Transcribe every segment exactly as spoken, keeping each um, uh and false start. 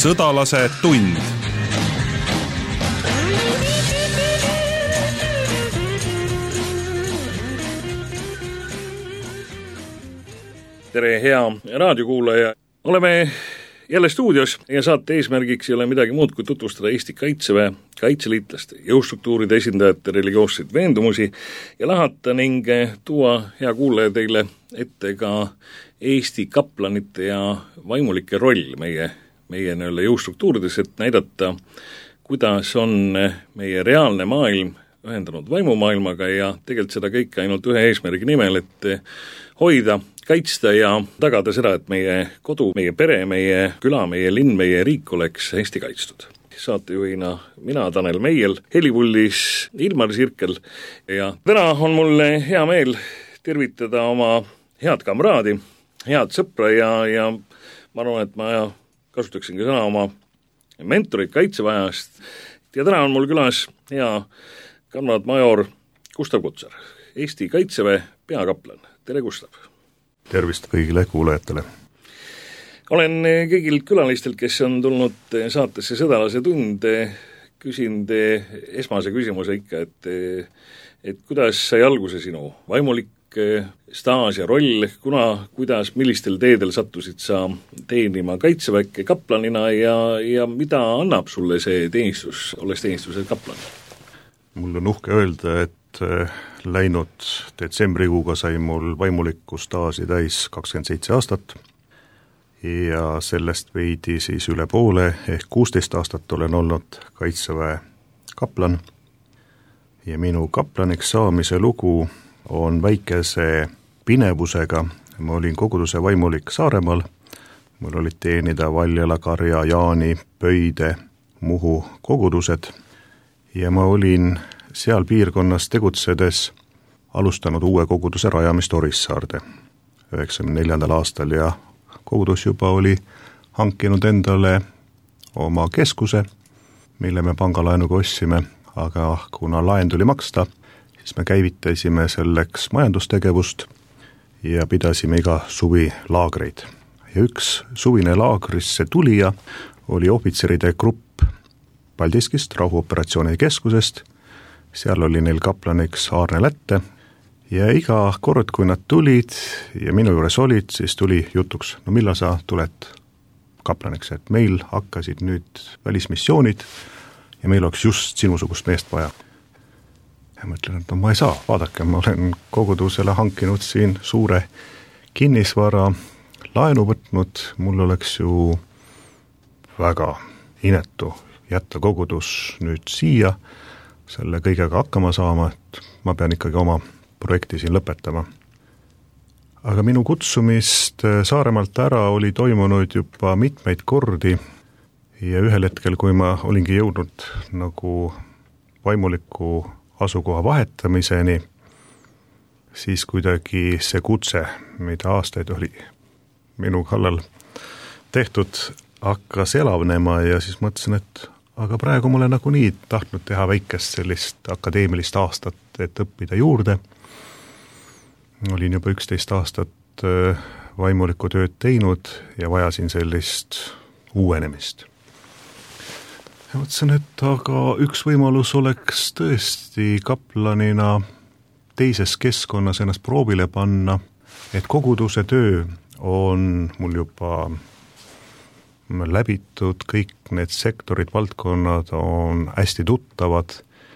Sõdalase tund. Tere, hea raadiokuulaja. Oleme jälle stuudios ja saate eesmärgiks ei ole midagi muud kui tutvustada Eesti Kaitseväe, kaitseliitlaste, jõustruktuuride esindajate religioosseid veendumusi ja lahata ning tuua hea kuulaja teile ette ka Eesti kaplanite ja vaimulike roll meie, meie nii-öelda jõustruktuurides, et näidata, kuidas on meie reaalne maailm ühendanud vaimumaailmaga ja tegelikult seda kõike ainult ühe eesmärgi nimel, et hoida, kaitsta ja tagada seda, et meie kodu, meie pere, meie küla, meie linn, meie riik oleks hästi kaitstud. Saatejuhina mina, Tanel Meiel, helipullis Ilmar Sirkel ja täna on mul hea meel tervitada oma head kamraadi, head sõpra ja, ja ma arvan, et ma kasutaksingi sõna oma mentorit kaitseväest ja täna on mul külas hea kamraad major Gustav Kutsar, Eesti Kaitseväe peakaplan. Tere, Gustav! Tervist kõigile kuulajatele! Olen kõigil külalistel, kes on tulnud saatesse Sõdalase tund, küsinud esmase küsimuse ikka, et, et kuidas sai alguse sinu vaimulik staas ja roll, kuna, kuidas, millistel teedel sattusid sa teenima kaitseväkke kaplanina ja, ja mida annab sulle see teenistus, olles teenistuse kaplan? Mul on uhke öelda, et läinud detsembrikuuga sai mul vaimulikku staasi täis kakskümmend seitse aastat ja sellest veidi siis üle poole ehk kuusteist aastat olen olnud Kaitseväe kaplan ja minu kaplaniks saamise lugu on väikese pinevusega. Ma olin koguduse vaimulik Saaremaal, mul olid teenida Valjala, Karja, Jaani, Pöide, Muhu kogudused ja ma olin seal piirkonnas tegutsedes alustanud uue koguduse rajamist Orissaarde üheksakümne neljandal aastal ja kogudus juba oli hankinud endale oma keskuse, mille me pangalaenuga ostsime, aga kuna laen tuli maksta, siis me käivitasime selleks majandustegevust ja pidasime iga suvi laagreid. Ja üks suvine laagrisse tulija oli ohvitseride grupp Paldiskist, rahuoperatsiooni keskusest. Seal oli neil kaplaniks Aarne Lätte ja iga kord, kui nad tulid ja minu juures olid, siis tuli jutuks, no millal sa tuled kaplaniks, et meil hakkasid nüüd välismissioonid ja meil oleks just sinusugust meest vaja. Ja ma ütlen, et no ma ei saa, vaadake, ma olen kogudusele hankinud siin suure kinnisvara laenu võtnud, mul oleks ju väga inetu jätta kogudus nüüd siia, selle kõigega hakkama saama, et ma pean ikkagi oma projekti siin lõpetama. Aga minu kutsumist Saaremaalt ära oli toimunud juba mitmeid kordi ja ühel hetkel, kui ma olingi jõudnud nagu vaimuliku asukoha vahetamiseni, siis kuidagi see kutse, mida aastaid oli minu kallal tehtud, hakkas elavnema ja siis mõtlesin, et aga praegu ma olen nagu nii tahtnud teha väikest sellist akadeemilist aastat, et õppida juurde. Olin juba üksteist aastat vaimulikku tööd teinud ja vajasin sellist uuenemist. Ja mõtlesin, et aga üks võimalus oleks tõesti kaplanina teises keskkonnas ennast proovile panna, et koguduse töö on mul juba läbitud, kõik need sektorid, valdkonnad on hästi tuttavad,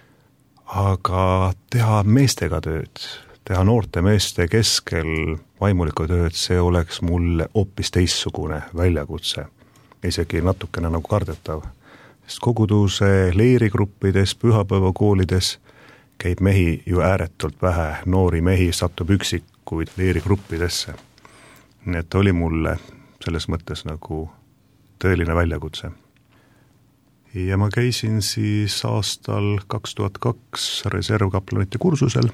aga teha meestega tööd, teha noorte meeste keskel vaimulikku tööd, see oleks mulle hoopis teistsugune väljakutse, isegi natukene nagu kardetav. Sest koguduse leerigruppides, pühapäevakoolides käib mehi ju ääretult vähe, noori mehi satub üksikuid leerigruppidesse. Nii et oli mulle selles mõttes nagu tõeline väljakutse. Ja ma käisin siis aastal kaks tuhat kaks reservkaplanite kursusel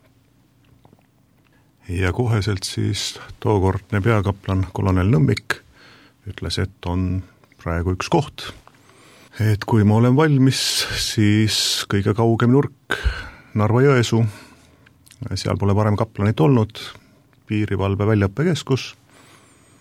ja koheselt siis tookordne peakaplan kolonel Nõmmik ütles, et on praegu üks koht. Et kui ma olen valmis, siis kõige kaugem nurk Narva-Jõesuu, seal pole varem kaplanit olnud, piirivalve väljaõppekeskus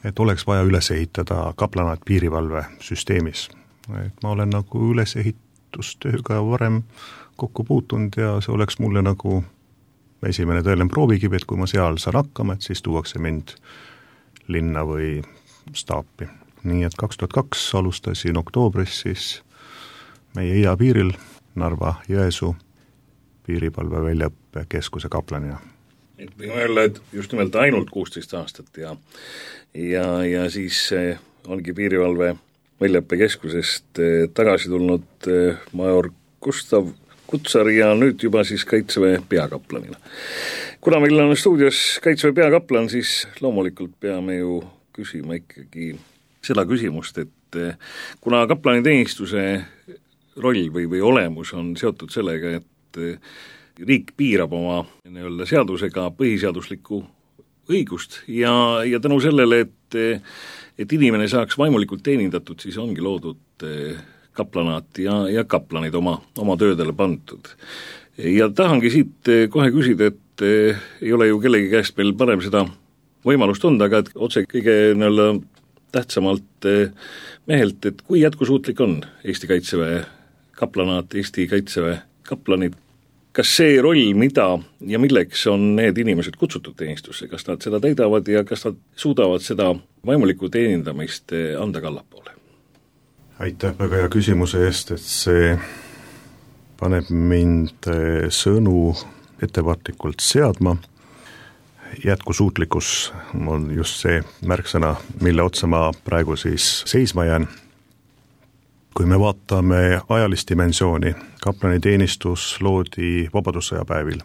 et oleks vaja üles ehitada kaplanaat piirivalve süsteemis. Et ma olen nagu ülesehitustööga varem kokku puutunud ja see oleks mulle nagu esimene tõeline proovikivi, et kui ma seal saan hakkama, et siis tuuakse mind linna või staapi. Nii et kaks tuhat kaks alustasin oktoobris siis meie idapiiril Narva-Jõesuu piirivalve väljaõppekeskuse kaplanina. Et võime öelda, et just nimelt ainult kuusteist aastat ja, ja, ja siis ongi piirivalve väljaõppekeskusest tagasi tulnud major Gustav Kutsar ja nüüd juba siis Kaitseväe peakaplanina. Kuna meil on stuudios Kaitseväe peakaplan, siis loomulikult peame ju küsima ikkagi seda küsimust, et kuna kaplaniteenistuse roll või, või olemus on seotud sellega, et riik piirab oma nii-öelda seadusega põhiseaduslikku õigust ja, ja tänu sellele, et, et inimene saaks vaimulikult teenindatud, siis ongi loodud kaplanaat ja, ja kaplanid oma, oma töödele pandud. Ja tahangi siit kohe küsida, et ei ole ju kellegi käest meil parem seda võimalust on, aga et otse kõige nii-öelda tähtsamalt mehelt, et kui jätkusuutlik on Eesti Kaitseväe kaplanaat, Eesti Kaitseväe kaplanid, kas see roll, mida ja milleks on need inimesed kutsutud teenistusse, kas nad seda täidavad ja kas nad suudavad seda vaimulikku teenindamist anda kallapoole? Aitäh väga hea küsimuse eest, et see paneb mind sõnu ettevaatlikult seadma. Jätkusuutlikkus on just see märksõna, mille otsa ma praegu siis seisma jään. Kui me vaatame ajalist dimensiooni, kaplaniteenistus loodi vabadussõjapäevil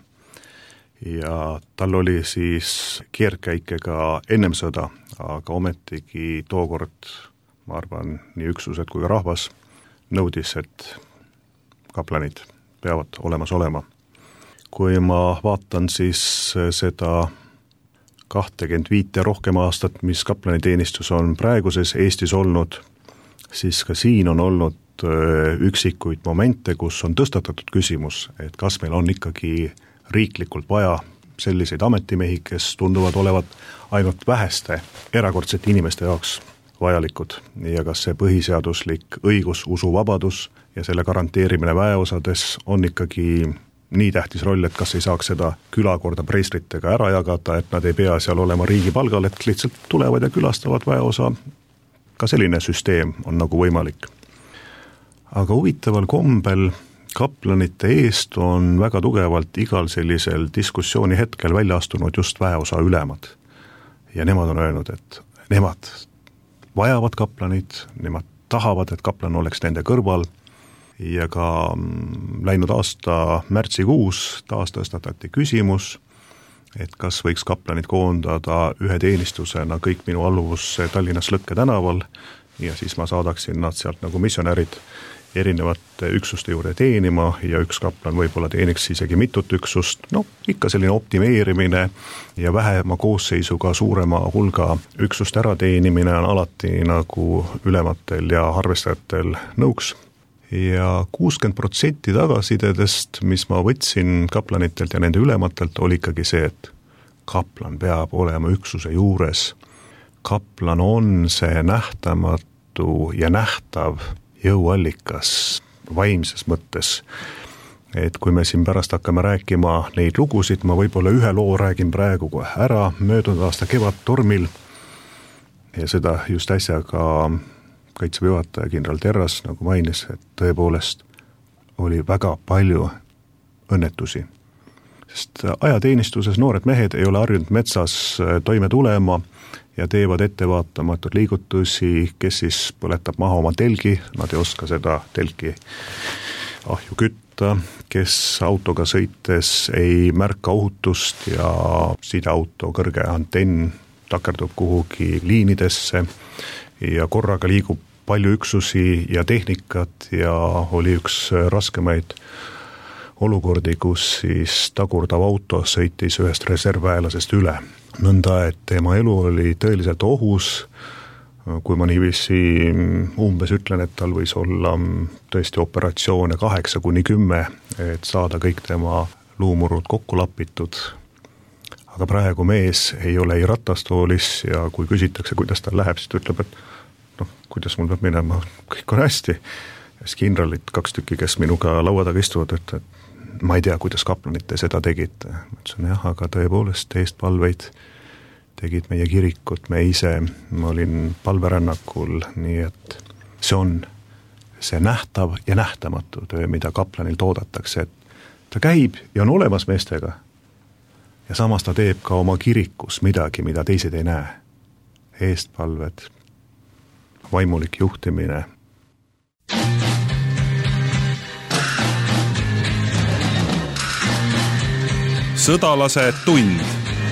ja tal oli siis keerdkäikega ennem sõda, aga ometigi tookord, ma arvan, nii üksused kui ka rahvas nõudis, et kaplanid peavad olemas olema. Kui ma vaatan siis seda kahtekümmend viite rohkem aastat, mis kaplaniteenistus on praeguses Eestis olnud, siis ka siin on olnud üksikuid momente, kus on tõstatatud küsimus, et kas meil on ikkagi riiklikult vaja selliseid ametimehi, kes tunduvad olevat ainult väheste erakordsete inimeste jaoks vajalikud ja kas see põhiseaduslik õigus, usuvabadus ja selle garanteerimine väeosades on ikkagi nii tähtis roll, et kas ei saaks seda külakorda preestritega ära jagada, et nad ei pea seal olema riigi palgal, et lihtsalt tulevad ja külastavad väeosa. Ka selline süsteem on nagu võimalik. Aga huvitaval kombel kaplanite eest on väga tugevalt igal sellisel diskussiooni hetkel välja astunud just väeosa ülemad. Ja nemad on öelnud, et nemad vajavad kaplanid, nemad tahavad, et kaplan oleks nende kõrval ja ka läinud aasta märtsikuus taas tõstatati küsimus, et kas võiks kaplanid koondada ühe teenistusena kõik minu alluvusse Tallinnas Lõkke tänaval ja siis ma saadaksin nad sealt nagu missionärid erinevate üksuste juurde teenima ja üks kaplan võib-olla teeniks isegi mitut üksust, no ikka selline optimeerimine ja vähema koosseisuga suurema hulga üksuste ära teenimine on alati nagu ülematel ja arvestajatel nõuks. Ja kuuskümmend protsenti tagasisidedest, mis ma võtsin kaplanitelt ja nende ülematelt, oli ikkagi see, et kaplan peab olema üksuse juures. Kaplan on see nähtamatu ja nähtav jõuallikas vaimses mõttes. Et kui me siin pärast hakkame rääkima neid lugusid, ma võib-olla ühe loo räägin praegu kohe ära, möödunud aasta kevadtormil ja seda just äsja ka Kaitseväe juhataja kindral Terras nagu mainis, et tõepoolest oli väga palju õnnetusi. Sest ajateenistuses noored mehed ei ole harjunud metsas toime tulema ja teevad ettevaatamatud liigutusi, kes siis põletab maha oma telgi, nad ei oska seda telki ahju kütta, kes autoga sõites ei märka ohutust ja sideauto kõrge antenn takerdub kuhugi liinidesse ja korraga liigub palju üksusi ja tehnikat ja oli üks raskemaid olukordi, kus siis tagurdav auto sõitis ühest reservväelasest üle. Nõnda, et tema elu oli tõeliselt ohus, kui ma niiviisi umbes ütlen, et tal võis olla tõesti operatsioone kaheksa kuni kümme, et saada kõik tema luumurud kokku lapitud. aga praegu mees ei ole ei ratastoolis ja kui küsitakse, kuidas tal läheb, siis ta ütleb, et noh, kuidas mul peab minema, kõik on hästi. Ja siis kindralid, kaks tükki, kes minuga laua taga istuvad, et ma ei tea, kuidas kaplanid te seda tegite. Ma ütlesin, jah, aga tõepoolest eestpalveid tegid meie kirikut, me ise, ma olin palverännakul, nii et see on see nähtav ja nähtamatu töö, mida kaplanil toodatakse, et ta käib ja on olemas meestega ja samas ta teeb ka oma kirikus midagi, mida teised ei näe. Eestpalved, vaimulik juhtimine. Sõdalase tund.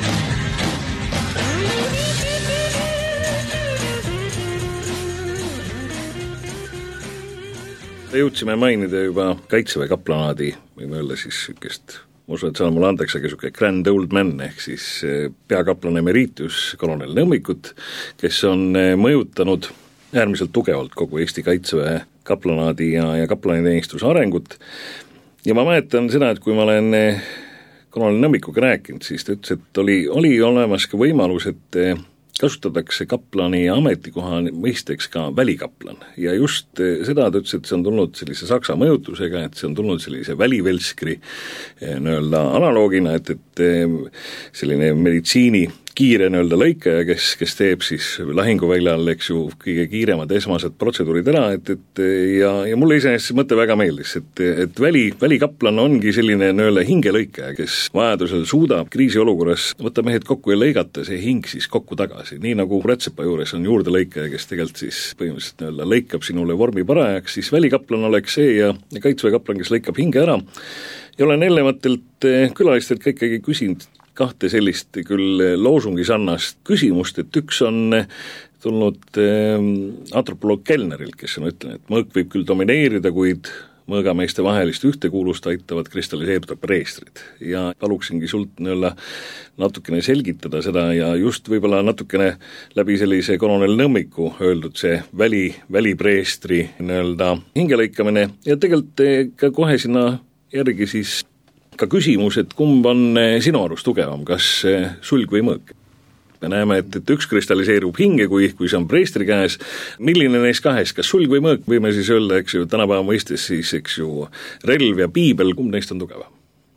Jõudsime mainida juba Kaitseväe kaplanaadi, võime öelda siis sükest, ma usun, et see on mulle andeks, aga süke grand old man ehk siis peakaplan emeritus kolonel Nõmmikut, kes on mõjutanud äärmiselt tugevalt kogu Eesti Kaitseväe kaplanaadi ja, ja kaplaniteenistuse arengut. Ja ma mäletan seda, et kui ma olen kolonel Nõmmikuga rääkinud, siis ta ütles, et oli, oli olemas ka võimalus, et kasutatakse kaplani ametikoha mõisteks ka välikaplan. Ja just seda ta ütles, et see on tulnud sellise saksa mõjutusega, et see on tulnud sellise välivelskri nii-öelda analoogina, et, et selline meditsiini kiire nii-öelda lõikaja, kes, kes teeb siis lahinguväljal, eks ju, kõige kiiremad esmased protseduurid ära, et, et ja, ja mulle iseenesest mõte väga meeldis, et, et väli, välikaplan ongi selline nii-öelda hingelõikaja, kes vajadusel suudab kriisiolukorras võtta mehed kokku ja lõigata see hing siis kokku tagasi, nii nagu rätsepa juures on juurde lõikaja, kes tegelikult siis põhimõtteliselt nii-öelda lõikab sinule vormi parajaks, siis välikaplan oleks see ja, ja Kaitseväe kaplan, kes lõikab hinge ära. Ja olen eelnevatelt külalistelt ka ikkagi küsinud kahte sellist küll loosungi sarnast küsimust, et üks on tulnud antropoloog Kellnerilt, kes on ütlenud, et mõõk võib küll domineerida, kuid mõõgameeste vahelist ühtekuulust aitavad kristalliseeruda preestrid. Ja paluksingi sult nii-öelda natukene selgitada seda ja just võib-olla natukene läbi sellise kolonel Nõmmiku öeldud see väli, välipreestri nii-öelda hingelõikamine ja tegelikult ka kohe sinna järgi siis ka küsimus, et kumb on sinu arust tugevam, kas sulg või mõõk? Me näeme, et, et üks kristalliseerub hinge, kui, kui see on preestri käes. Milline neist kahest, kas sulg või mõõk, võime siis öelda, eks ju, tänapäeva mõistes siis, eks ju, relv ja piibel, kumb neist on tugevam?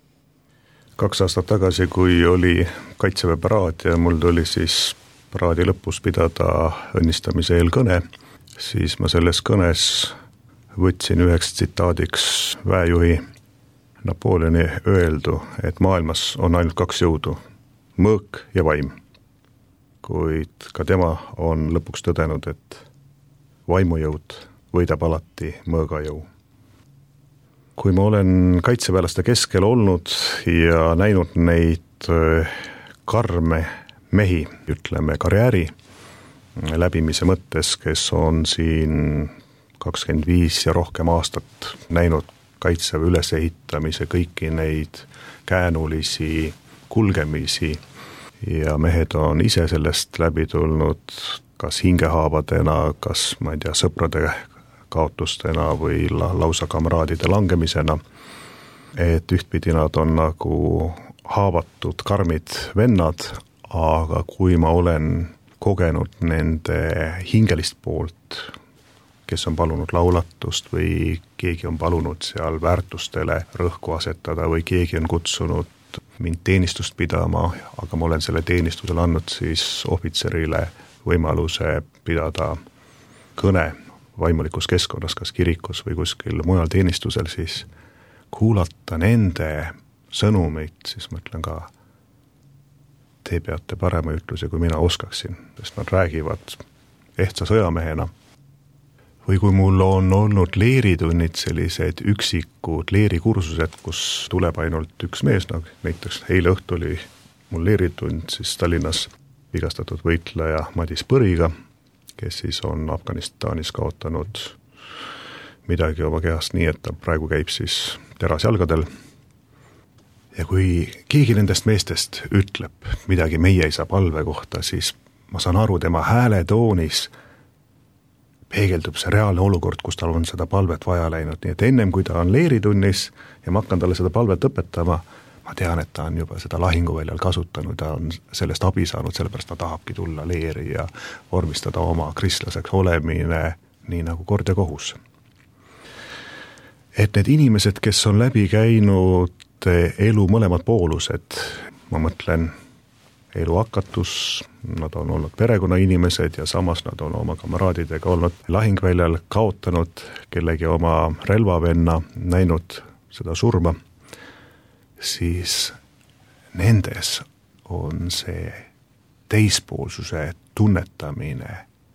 Kaks aastat tagasi, kui oli Kaitseväe paraad ja mul tuli siis paraadi lõpus pidada õnnistamise eelkõne, siis ma selles kõnes võtsin üheks tsitaadiks väejuhi Napoleoni öeldu, et maailmas on ainult kaks jõudu, mõõk ja vaim. Kuid ka tema on lõpuks tõdenud, et vaimujõud võidab alati mõõgajõu. Kui ma olen kaitseväelaste keskel olnud ja näinud neid karme mehi, ütleme karjääri läbimise mõttes, kes on siin kakskümmend viis ja rohkem aastat näinud Kaitseväe ülesehitamise, kõiki neid käänulisi kulgemisi ja mehed on ise sellest läbi tulnud kas hingehaavadena, kas ma ei tea, sõprade kaotustena või la, lausa kamraadide langemisena, et ühtpidi nad on nagu haavatud karmid vennad, aga kui ma olen kogenud nende hingelist poolt, kes on palunud laulatust või keegi on palunud seal väärtustele rõhku asetada või keegi on kutsunud mind teenistust pidama, aga ma olen selle teenistusel andnud siis ohvitserile võimaluse pidada kõne vaimulikus keskkonnas, kas kirikus või kuskil mujal teenistusel, siis kuulata nende sõnumeid, siis ma ütlen ka, te peate parema ütluse, kui mina oskaksin, sest nad räägivad ehtsa sõjamehena. Või kui mul on olnud leeritunnid sellised üksikud leerikursused, kus tuleb ainult üks mees, nagu näiteks eile õhtu oli mul leeritund siis Tallinnas vigastatud võitleja Madis Põriga, kes siis on Afganistanis kaotanud midagi oma kehast nii, et ta praegu käib siis terasjalgadel. Ja kui keegi nendest meestest ütleb midagi meie isa palve kohta, siis ma saan aru tema hääletoonis peegeldub see reaalne olukord, kus tal on seda palvet vaja läinud. Nii et ennem kui ta on leeritunnis ja ma hakkan talle seda palvet õpetama, ma ma tean, et ta on juba seda lahinguväljal kasutanud, ta on sellest abi saanud, sellepärast ta tahabki tulla leeri ja vormistada oma kristlaseks olemine nii nagu kord ja kohus. Et need inimesed, kes on läbi käinud elu mõlemad poolused, ma mõtlen elu hakatus, nad on olnud perekonnainimesed ja samas nad on oma kamaraadidega olnud lahingväljal, kaotanud kellegi oma relvavenna, näinud seda surma, siis nendes on see teispoolsuse tunnetamine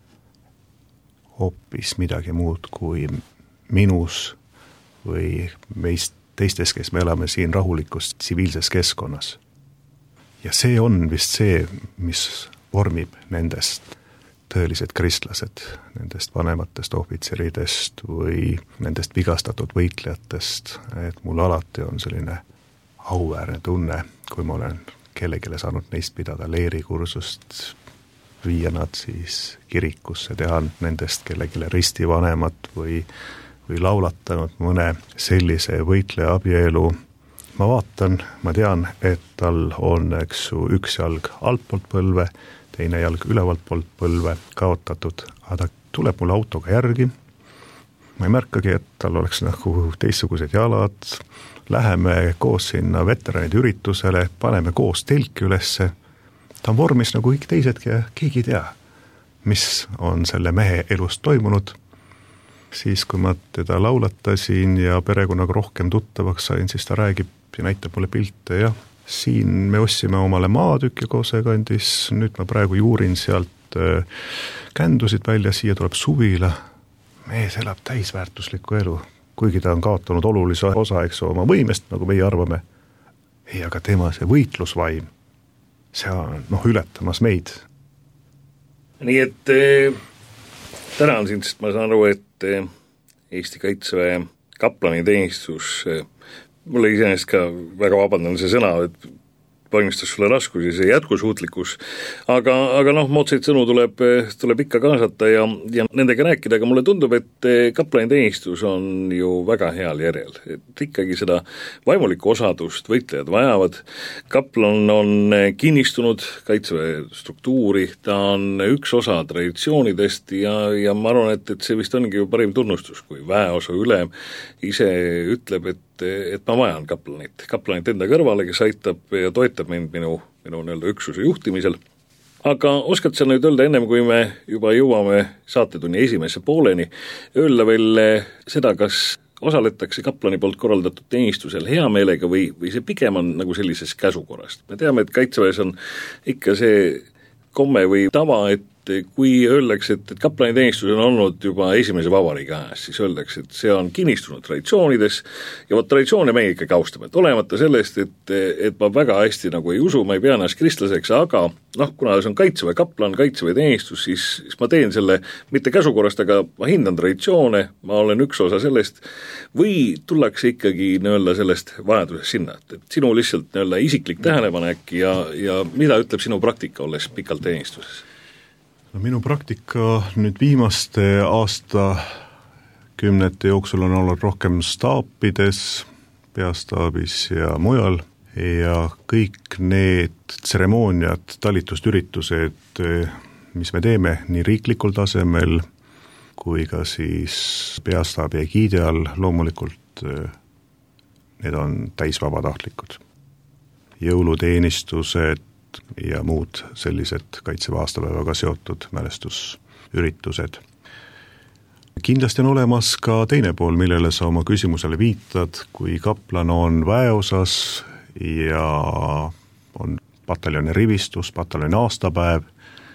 hoopis midagi muud kui minus või meist teistes, kes me elame siin rahulikus tsiviilses keskkonnas. Ja see on vist see, mis vormib nendest tõelised kristlased, nendest vanematest ohvitseridest või nendest vigastatud võitlejatest, et mul alati on selline auväärne tunne, kui ma olen kellegile saanud neist pidada leerikursust, viia nad siis kirikusse, teha nendest kellegile ristivanemat või, või laulatanud mõne sellise võitleja abielu. Ma vaatan, ma tean, et tal on eks ju üks jalg altpoolt põlve, teine jalg ülevalt poolt põlve kaotatud, aga ta tuleb mulle autoga järgi. Ma ei märkagi, et tal oleks nagu teistsugused jalad, läheme koos sinna veteranide üritusele, paneme koos telki ülesse. Ta on vormis nagu kõik teisedki ja keegi ei tea, mis on selle mehe elust toimunud. Siis kui ma teda laulatasin ja perekonnaga rohkem tuttavaks sain, siis ta räägib ja näitab mulle pilte ja siin me ostsime omale maatükki Koosekandis, nüüd ma praegu juurin sealt kändusid välja, siia tuleb suvila. Mees elab täisväärtuslikku elu, kuigi ta on kaotanud olulise osa, eks oma võimest, nagu meie arvame. Ei, aga tema see võitlusvaim, see on noh, ületamas meid. Nii et eh, täna on siin, sest ma saan aru, et eh, Eesti Kaitseväe kaplaniteenistus eh, mulle iseenesest ka väga vabandan see sõna, et valmistas sulle raskusi, see jätkusuutlikkus, aga, aga noh, moodsaid sõnu tuleb, tuleb ikka kaasata ja, ja nendega rääkida, aga mulle tundub, et kaplaniteenistus on ju väga heal järjel, et ikkagi seda vaimulikku osadust võitlejad vajavad. Kaplan on kinnistunud Kaitseväe struktuuri, ta on üks osa traditsioonidest ja, ja ma arvan, et, et see vist ongi ju parim tunnustus, kui väeosa ülem ise ütleb, et et ma vajan kaplanit, kaplanit enda kõrvale, kes aitab ja toetab mind minu, minu nii-öelda üksuse juhtimisel. Aga oskad sa nüüd öelda ennem, kui me juba jõuame saatetunni esimesse pooleni, öelda veel seda, kas osaletakse kaplani poolt korraldatud teenistusel hea meelega või, või see pigem on nagu sellises käsukorrast. Me teame, et Kaitseväes on ikka see komme või tava, et kui öeldakse, et, et kaplaniteenistus on olnud juba esimese vabariigi ajas, siis öeldakse, et see on kinnistunud traditsioonides ja vot traditsioone meie ikka kaustame, et olemata sellest, et, et ma väga hästi nagu ei usu, ma ei pea ennast kristlaseks, aga noh, kuna see on Kaitseväe kaplan, Kaitseväe teenistus, siis, siis ma teen selle mitte käsukorrast, aga ma hindan traditsioone, ma olen üks osa sellest, või tullakse ikkagi nii-öelda sellest vajadusest sinna, et, et sinu lihtsalt nii-öelda isiklik tähelepanek ja, ja mida ütleb sinu praktika, olles pikalt teenistuses? No minu praktika nüüd viimaste aasta kümnete jooksul on olnud rohkem staapides, peastaabis ja mujal ja kõik need tseremooniad, talitust üritused, mis me teeme nii riiklikul tasemel kui ka siis peastaabi egiidi all, loomulikult need on täisvabatahtlikud. Jõuluteenistused ja muud sellised Kaitseväe aastapäevaga seotud mälestusüritused. Kindlasti on olemas ka teine pool, millele sa oma küsimusele viitad, kui kaplan on väeosas ja on pataljoni rivistus, pataljoni aastapäev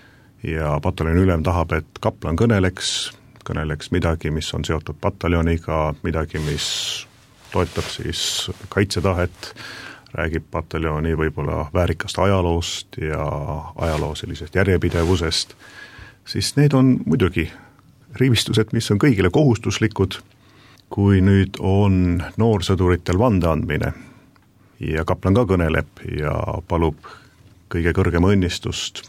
ja pataljoni ülem tahab, et kaplan kõneleks, kõneleks midagi, mis on seotud pataljoniga, midagi, mis toetab siis kaitsetahet, räägib pataljoni võib-olla väärikast ajaloost ja ajaloo sellisest järjepidevusest, siis need on muidugi rivistused, mis on kõigile kohustuslikud, kui nüüd on noorsõduritel vande andmine ja kaplan ka kõneleb ja palub kõige kõrgema õnnistust,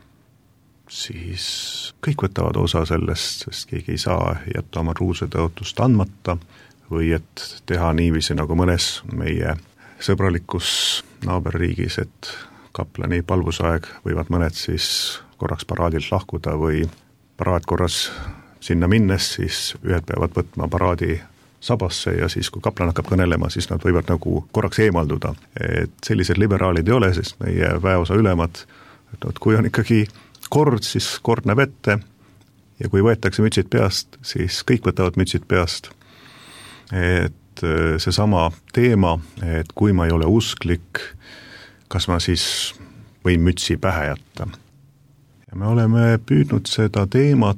siis kõik võtavad osa sellest, sest keegi ei saa jätta oma ruusetõotust andmata või et teha niiviisi nagu mõnes meie sõbralikus naaberriigis, et kaplani palvusaeg võivad mõned siis korraks paraadilt lahkuda või paraadkorras sinna minnes, siis ühed peavad võtma paraadi sabasse ja siis, kui kaplan hakkab kõnelema, siis nad võivad nagu korraks eemalduda. Et sellised liberaalid ei ole, sest meie väeosa ülemad, et kui on ikkagi kord, siis kord näeb ette ja kui võetakse mütsid peast, siis kõik võtavad mütsid peast. Et see sama teema, et kui ma ei ole usklik, kas ma siis võin mütsi pähe jätta. Ja me oleme püüdnud seda teemat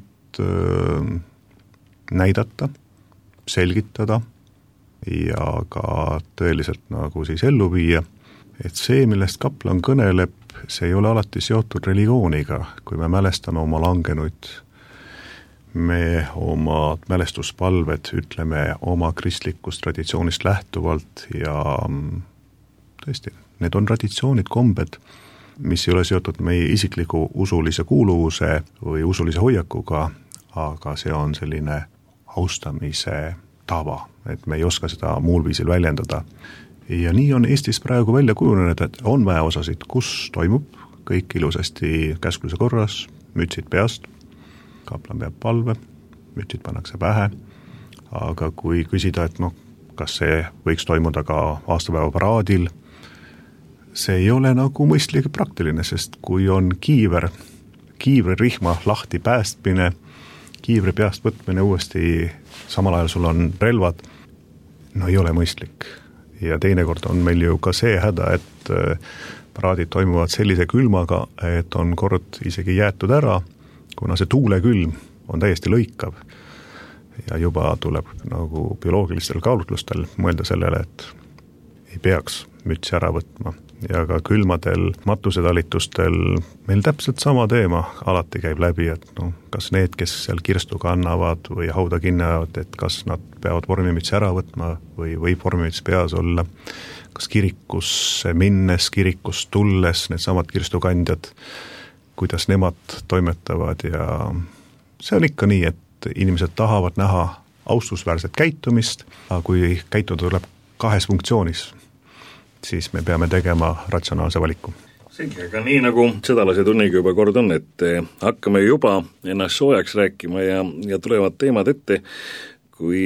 näidata, selgitada ja ka tõeliselt nagu siis ellu viia, et see, millest kaplan kõneleb, see ei ole alati seotud religiooniga, kui me mälestame oma langenuid, me oma mälestuspalved ütleme oma kristlikust traditsioonist lähtuvalt ja tõesti, need on traditsioonid, kombed, mis ei ole seotud meie isikliku usulise kuuluvuse või usulise hoiakuga, aga see on selline austamise tava, et me ei oska seda muul viisil väljendada. Ja nii on Eestis praegu välja kujunenud, et on väeosasid, kus toimub kõik ilusasti käskluse korras, mütsid peast, kaplan peab palve, mütsid pannakse pähe, aga kui küsida, et noh, kas see võiks toimuda ka aastapäeva paraadil, see ei ole nagu mõistlik ja praktiline, sest kui on kiiver, kiivrihma lahti päästmine, kiivri peast võtmine uuesti, samal ajal sul on relvad, no ei ole mõistlik. Ja teinekord on meil ju ka see häda, et paraadid toimuvad sellise külmaga, et on kord isegi jäetud ära, kuna see tuulekülm on täiesti lõikav. Ja juba tuleb nagu bioloogilistel kaalutlustel mõelda sellele, et ei peaks mütsi ära võtma. Ja ka külmadel matusetalitustel meil täpselt sama teema alati käib läbi, et no, kas need, kes seal kirstu kannavad või hauda kinnevad, et kas nad peavad vormimütsi ära võtma või võib vormimüts peas olla, kas kirikusse minnes, kirikust tulles, need samad kirstukandjad, kuidas nemad toimetavad ja see on ikka nii, et inimesed tahavad näha austusväärset käitumist, aga kui käituda tuleb kahes funktsioonis, siis me peame tegema ratsionaalse valiku. Selge, aga nii nagu sedalase tunniga juba kord on, et hakkame juba ennast soojaks rääkima ja, ja tulevad teemad ette, kui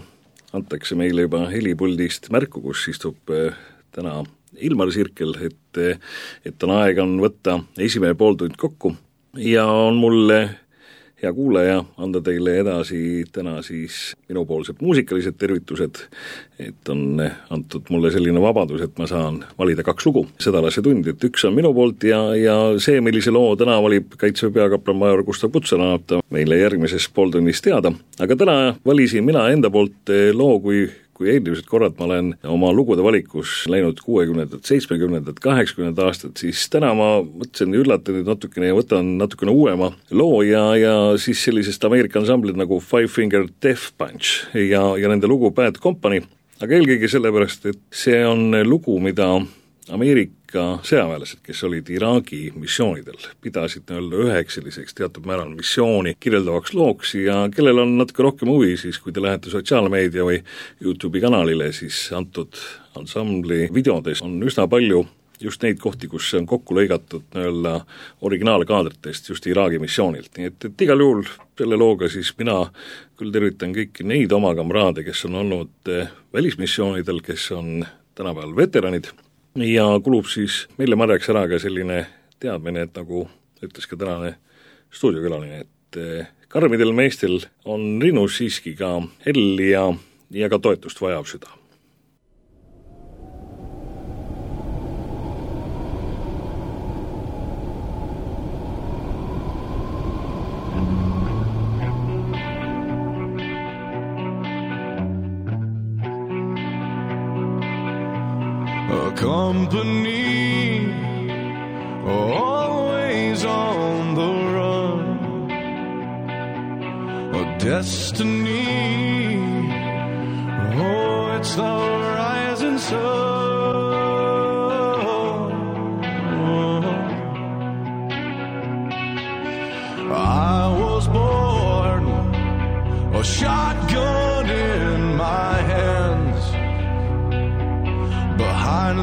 antakse meile juba helipuldist märku, kus istub täna Ilmar Sirkel, et, et on aeg on võtta esimene pooltund kokku ja on mulle hea kuulaja anda teile edasi täna siis minupoolsed muusikalised tervitused, et on antud mulle selline vabadus, et ma saan valida kaks lugu sedalase tundi, et üks on minu poolt ja, ja see, millise loo täna valib Kaitseväe peakaplan major Gustav Putsar, annab meile järgmises pooltunnis teada. Aga täna valisin mina enda poolt loo, kui kui eelmised korrad ma olen oma lugude valikus läinud kuuekümnendat, seitsmekümnendat, kaheksakümnendat aastat, siis täna ma mõtlesin üllata nüüd natukene ja võtan natukene uuema loo ja, ja siis sellisest Ameerika ansamblid nagu Five Finger Death Punch ja, ja nende lugu Bad Company, aga eelkõige sellepärast, et see on lugu, mida Ameerika sõjaväelased, kes olid Iraagi missioonidel, pidasid nii-öelda üheks selliseks teatud määral missiooni kirjeldavaks looks ja kellel on natuke rohkem huvi, siis kui te lähete sotsiaalmeedia või YouTube'i kanalile, siis antud ansambli videodes on üsna palju just neid kohti, kus on kokku lõigatud nii-öelda originaalkaadritest just Iraagi missioonilt. Nii et, et igal juhul selle looga siis mina küll tervitan kõiki neid oma kamraade, kes on olnud välismissioonidel, kes on tänapäeval veteranid, ja kulub siis meile marjaks ära ka selline teadmine, et nagu ütles ka tänane stuudiokülaline, et karmidel meestel on rinnus siiski ka hell ja, ja ka toetust vajav süda. Company, always on the run, a destiny, oh, it's the rising sun. I was born, a shotgun in my hands, behind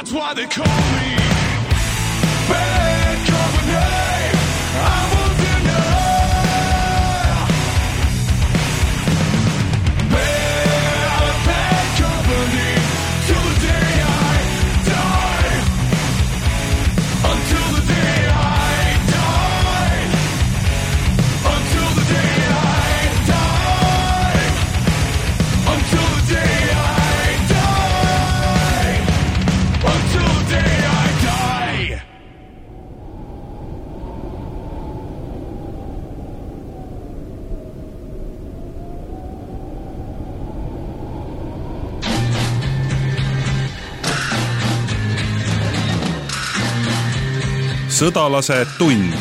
That's why they call me bad company. I will deny bad, bad company till the day I die. Until the day I die. Until the day I die. Until the day I die. Until the day I die. Sõdalase tund.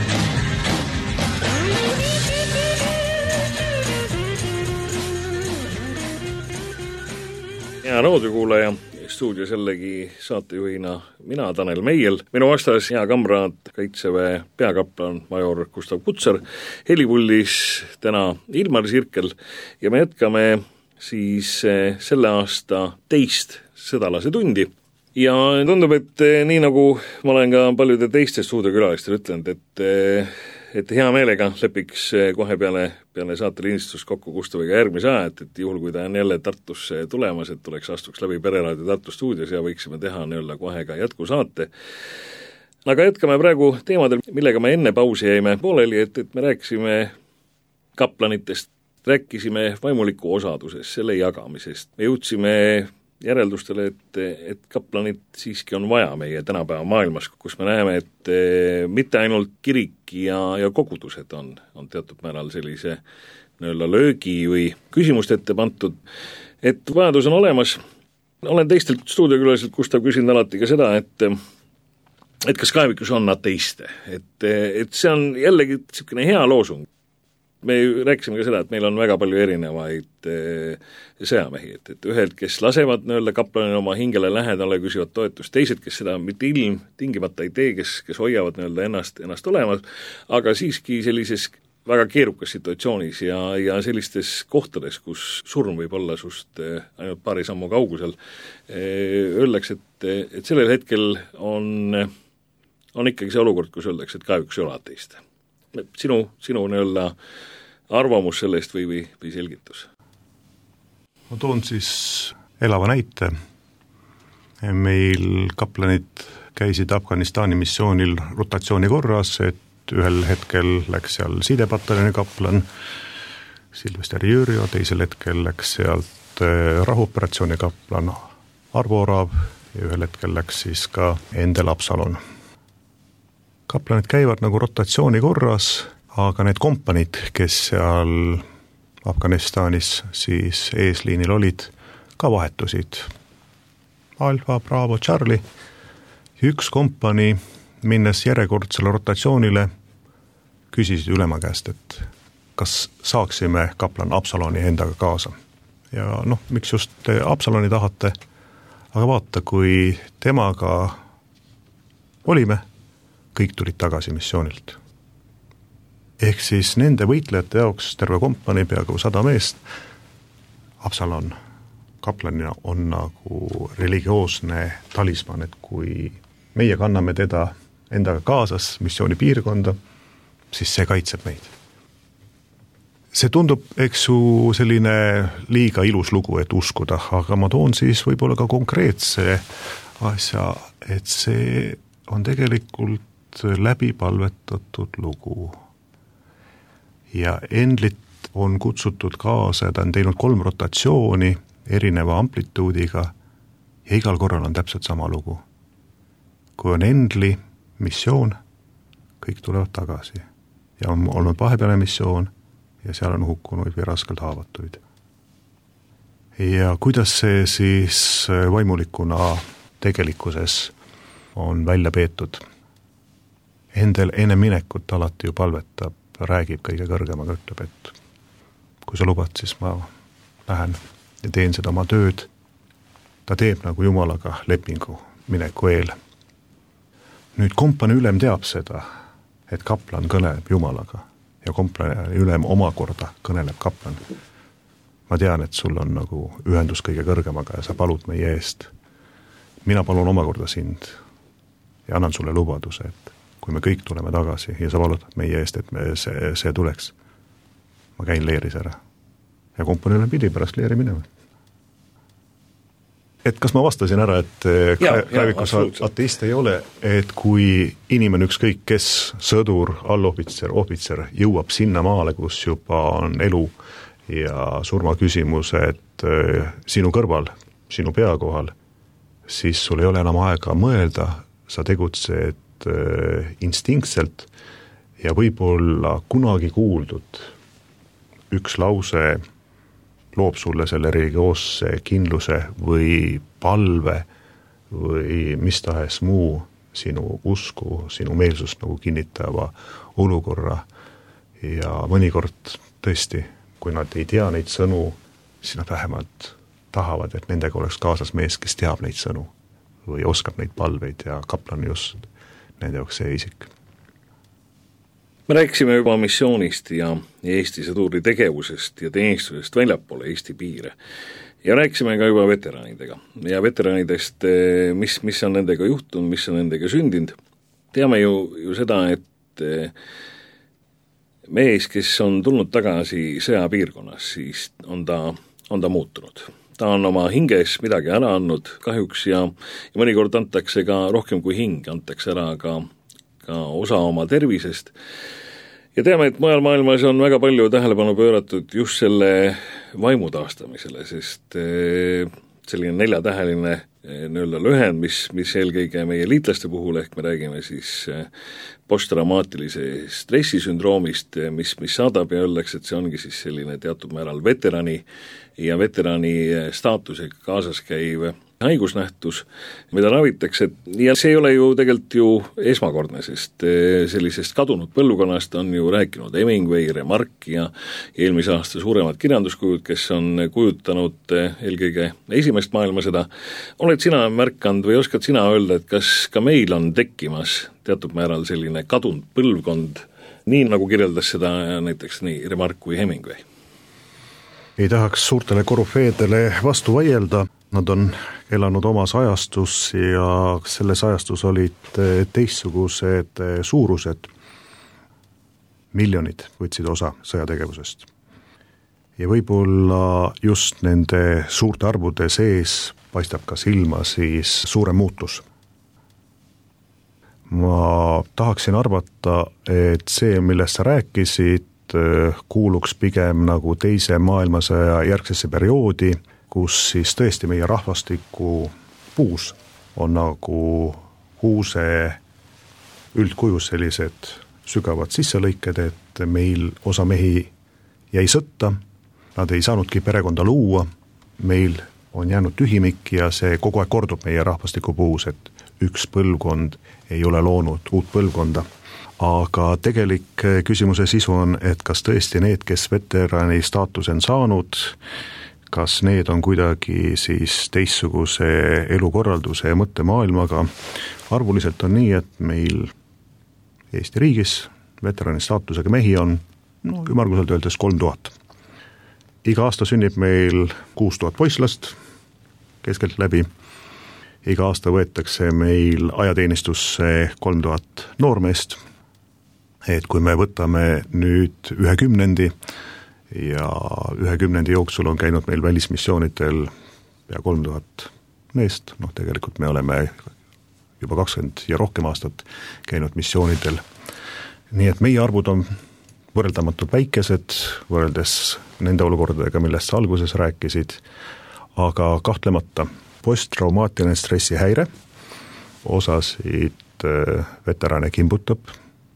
Hea raadiokuulaja, stuudios jällegi saatejuhina mina, Tanel Meiel. Minu vastas hea kamraad, Kaitseväe peakaplan major Gustav Kutsar, helipullis täna Ilmar Sirkel ja me jätkame siis selle aasta teist sõdalase tundi. Ja tundub, et nii nagu ma olen ka paljude teiste stuudiokülalistel ütlenud, et, et hea meelega lepiks kohe peale, peale saate lindistust kokku Gustaviga järgmise aja, et, et juhul kui ta on jälle Tartusse tulemas, et tuleks astuks läbi Pereraadio Tartu stuudios ja võiksime teha nii-öelda kohe ka jätkusaate. Aga jätkame praegu teemadel, millega me enne pausi jäime pooleli, et, et me rääkisime kaplanitest, rääkisime vaimuliku osadusest, selle jagamisest. Me jõudsime järeldustele, et, et kaplanit siiski on vaja meie tänapäeva maailmas, kus me näeme, et mitte ainult kirik ja, ja kogudused on, on teatud määral sellise nii-öelda löögi või küsimust ette pantud, et vajadus on olemas. Olen teistelt stuudiokülaliselt Gustav küsinud alati ka seda, et et kas kaevikus on ateiste, et, et see on jällegi selline hea loosung. Me rääkisime ka seda, et meil on väga palju erinevaid e, sõjamehi, et, et ühed, kes lasevad nii-öelda kaplanina oma hingele lähedale, küsivad toetust, teised, kes seda mitte ilm tingimata ei tee, kes, kes hoiavad nii-öelda ennast, ennast olemas, aga siiski sellises väga keerukas situatsioonis ja, ja sellistes kohtades, kus surm võib olla sust ainult paari sammu kaugusel, öeldakse, et, et sellel hetkel on, on ikkagi see olukord, kus öeldakse, et kaevikus ei ole ateiste. Sinu, sinu nii-öelda arvamus sellest või, või, või selgitus? Ma toon siis elava näite. Meil kaplanid käisid Afganistani missioonil rotatsiooni korras, et ühel hetkel läks seal sidepataljoni kaplan Silvester Jürio, teisel hetkel läks sealt rahuoperatsiooni kaplan Arvo Orav ja ühel hetkel läks siis ka Endel Absalon. Kaplanid käivad nagu rotatsiooni korras, aga need kompanid, kes seal Afganistanis siis eesliinil olid, ka vahetusid. Alfa, Bravo, Charlie. Üks kompani, minnes järjekordsele rotatsioonile, küsisid ülema käest, et kas saaksime kaplan Absaloni endaga kaasa. Ja noh, miks just te Absaloni tahate, aga vaata, kui temaga olime, kõik tulid tagasi missioonilt. Ehk siis nende võitlejate jaoks terve kompani peaaegu sada meest Absalon kaplanina on nagu religioosne talisman, et kui meie kanname teda endaga kaasas missiooni piirkonda, siis see kaitseb meid. See tundub, eks ju, selline liiga ilus lugu, et uskuda, aga ma toon siis võib-olla ka konkreetse asja, et see on tegelikult läbi palvetatud lugu. Ja Endlit on kutsutud kaasa, ta on teinud kolm rotatsiooni erineva amplituudiga ja igal korral on täpselt sama lugu. Kui on Endli missioon, kõik tulevad tagasi. Ja on olnud vahepeale missioon ja seal on hukkunuid või raskelt haavatuid. Ja kuidas see siis vaimulikuna tegelikkuses on välja peetud? Endel enne minekut alati ju palvetab, räägib kõige kõrgemaga, ütleb, et kui sa lubad, siis ma lähen ja teen seda oma tööd. Ta teeb nagu Jumalaga lepingu mineku eel. Nüüd kompani ülem teab seda, et kaplan kõneleb Jumalaga ja kompani ülem omakorda kõneleb kaplan. Ma tean, et sul on nagu ühendus kõige kõrgemaga ja sa palud meie eest. mina palun omakorda sind ja annan sulle lubaduse, et kui me kõik tuleme tagasi ja sa valutad meie eest, et me see, see tuleks, ma käin leeris ära. Ja komponile pidi pärast leeri minema. Et kas ma vastasin ära, et Kaevikus ateist ei ole, et kui inimene ükskõik kes, sõdur, allohvitser, ohvitser jõuab sinna maale, kus juba on elu ja surma küsimus, et sinu kõrval, sinu pea kohal, siis sul ei ole enam aega mõelda, sa tegutsed instinktselt ja võib-olla kunagi kuuldud üks lause loob sulle selle religioosse kindluse või palve või mis tahes muu sinu usku, sinu meelsust nagu kinnitava olukorra ja mõnikord tõesti, kui nad ei tea neid sõnu, siis nad vähemalt tahavad, et nendega oleks kaasas mees, kes teab neid sõnu või oskab neid palveid ja kaplan just nende jaoks see isik. Me rääkisime juba missioonist ja Eesti sõduri tegevusest ja teenistusest väljapoole Eesti piire. Ja rääkisime ka juba veteranidega ja veteranidest, mis, mis on nendega juhtunud, mis on nendega sündinud. Teame ju, ju seda, et mees, kes on tulnud tagasi sõjapiirkonnas, siis on ta, on ta muutunud. Ta on oma hinges midagi ära andnud kahjuks ja, ja mõnikord antakse ka rohkem kui hing, antakse ära ka, ka osa oma tervisest. Ja teame, et mujal maailmas on väga palju tähelepanu pööratud just selle vaimu taastamisele, sest selline neljatäheline nii-öelda lühend, mis, mis eelkõige meie liitlaste puhul, ehk me räägime siis posttraumaatilise stressisündroomist, mis, mis saadab ja öeldakse, et see ongi siis selline teatud määral veterani ja veterani staatusega kaasas käiv haigusnähtus, mida ravitakse, ja see ei ole ju tegelikult ju esmakordne, sest sellisest kadunud põlvkonnast on ju rääkinud Hemingway, Remarque ja eelmise aasta suuremad kirjanduskujud, kes on kujutanud eelkõige esimest maailmasõda. Oled sina märkanud või oskad sina öelda, et kas ka meil on tekkimas teatud määral selline kadunud põlvkond, nii nagu kirjeldas seda näiteks nii Remarque või Hemingway? Ei tahaks suurtele korüfeedele vastu vaielda, nad on elanud omas ajastus ja selles ajastus olid teistsugused suurused. Miljonid võtsid osa sõjategevusest. Ja võib-olla just nende suurte arvude sees paistab ka silma siis suurem muutus. Ma tahaksin arvata, et see, millest sa rääkisid, kuuluks pigem nagu teise maailmasõja järgsesse perioodi, kus siis tõesti meie rahvastiku puus on nagu huuse üldkujus sellised sügavad sisselõiked, et meil osa mehi jäi sõtta, nad ei saanudki perekonda luua, meil on jäänud tühimik ja see kogu aeg kordub meie rahvastiku puus, et üks põlvkond ei ole loonud uut põlvkonda. Aga tegelik küsimuse sisu on, et kas tõesti need, kes veterani staatuse on saanud, kas need on kuidagi siis teistsuguse elukorralduse ja mõttemaailmaga. Arvuliselt on nii, et meil Eesti riigis veterani staatusega mehi on no, ümmarguselt öeldes kolm tuhat. Iga aasta sünnib meil kuus tuhat poisslast keskelt läbi. Iga aasta võetakse meil ajateenistusse kolm tuhat noormeest. Et kui me võtame nüüd ühe kümnendi ja ühe kümnendi jooksul on käinud meil välismissioonitel pea kolm tuhat meest, noh tegelikult me oleme juba kakskümmend ja rohkem aastat käinud missioonidel. Nii et meie arvud on võrreldamatult väikesed, võrreldes nende olukordadega, millest sa alguses rääkisid, aga kahtlemata posttraumaatiline stressihäire osasid veterane kimbutab.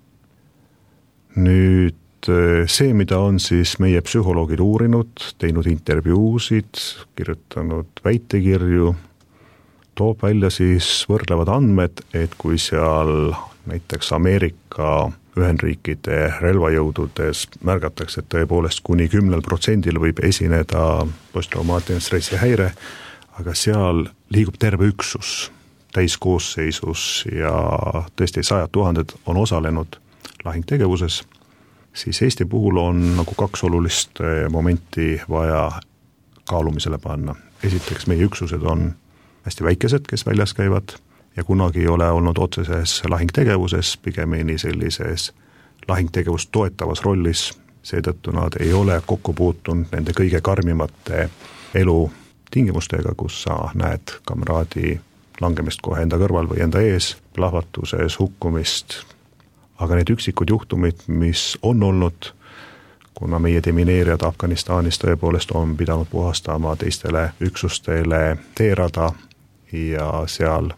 Nüüd see, mida on siis meie psühholoogid uurinud, teinud intervjuusid, kirjutanud väitekirju, toob välja siis võrdlevad andmed, et kui seal näiteks Ameerika Ühendriikide relvajõududes märgatakse, et tõepoolest kuni kümnel protsendil võib esineda posttraumaatiline stressihäire, aga seal liigub terve üksus täiskoosseisus ja tõesti sajad tuhanded on osalenud lahingtegevuses, siis Eesti puhul on nagu kaks olulist momenti vaja kaalumisele panna. Esiteks meie üksused on hästi väikesed, kes väljas käivad ja kunagi ei ole olnud otseses lahingtegevuses, pigemini sellises lahingtegevust toetavas rollis, seetõttu nad ei ole kokku puutunud nende kõige karmimate elu tingimustega, kus sa näed kamraadi langemist kohe enda kõrval või enda ees, plahvatuses hukkumist, aga need üksikud juhtumid, mis on olnud, kuna meie demineerijad Afganistanis tõepoolest on pidanud puhastama teistele üksustele teerada ja seal